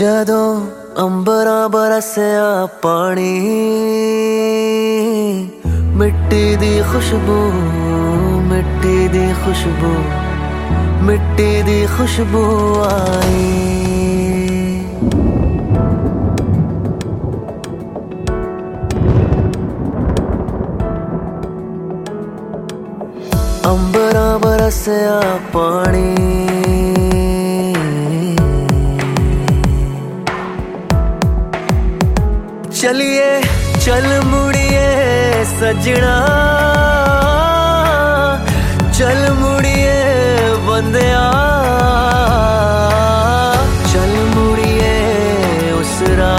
ਜਦੋਂ ਅੰਬਰਾਂ ਬਰਸਿਆ ਪਾਣੀ, ਮਿੱਟੀ ਦੀ ਖੁਸ਼ਬੂ, ਮਿੱਟੀ ਦੀ ਖੁਸ਼ਬੂ, ਮਿੱਟੀ ਦੀ ਖੁਸ਼ਬੂ ਆਈ। ਅੰਬਰਾਂ ਬਰਸਿਆ ਪਾਣੀ, चलिए चल मुड़िए सजना, चल मुड़िए बंदिया, चल मुड़िए उस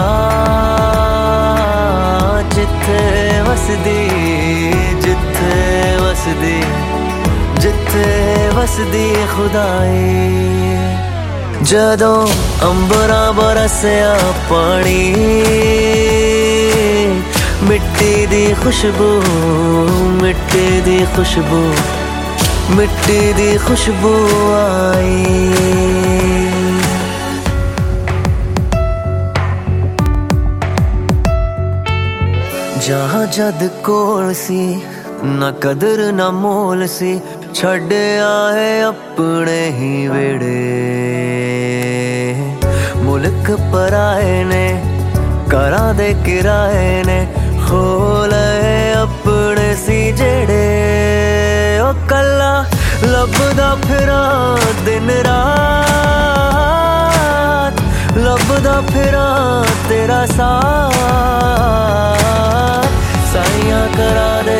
राह जिथे वसदी, जिथे वसदी, जिथे वसदी खुदाई। जदों अंबरां बरसिया पानी, मिट्टी दी खुशबू, मिट्टी दी खुशबू, मिट्टी दी खुशबू आई। जहाँ जद कोल सी ना कदर ना मोल सी, छड्डिया है अपने ही वेड़े। मुल्क पराए ने घरां दे किराए ने, खोल अपने सी जेड़े। ओ कल्ला लभदा फिरां दिन रात, लभदा फिरां तेरा साथ। साइयां करा दे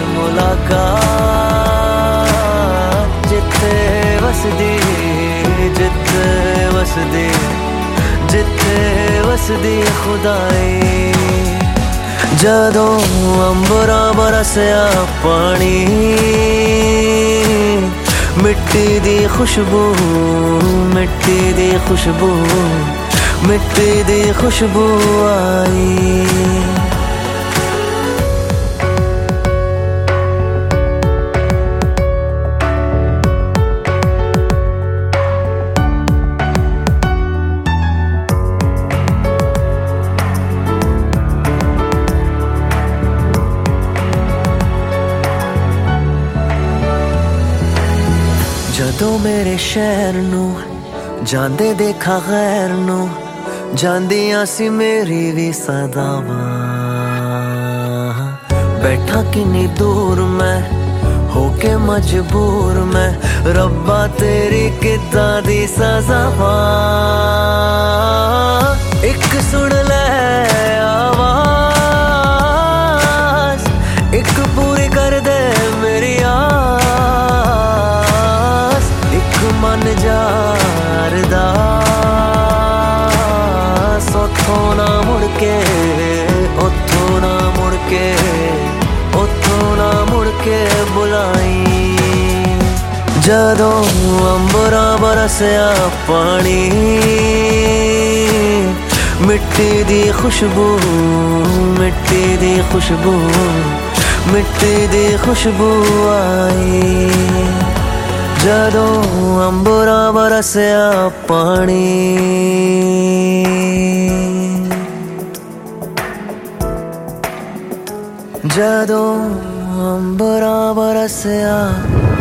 मुलाकात, जिथे वसदी, जिथे वसदी, जिथे वसदी खुदाई। जदों अंबरां बरसिया पानी, मिट्टी दी खुशबू, मिट्टी दी खुशबू, मिट्टी दी खुशबू आई। जदों मेरे शहर नू जांदे देखा गैर नू, जांदियां सी मेरी भी सदावां। बैठा किन्नी दूर मैं होके मजबूर मैं, रब्बा तेरी किदां दी सज़ावां। एक सुन ले आवाज़, एक पूरी कर दे मेरी मन जारदा, सोथों ना मुड़ के, उथों ना मुड़ के, उथों ना मुड़ के बुलाई। जदों अंबरां बरसिया पानी, मिट्टी दी खुशबू, मिट्टी दी खुशबू, मिट्टी दी खुशबू आई। जदों अंबरां बरसिया पानी, जदों अंबरां बरसिया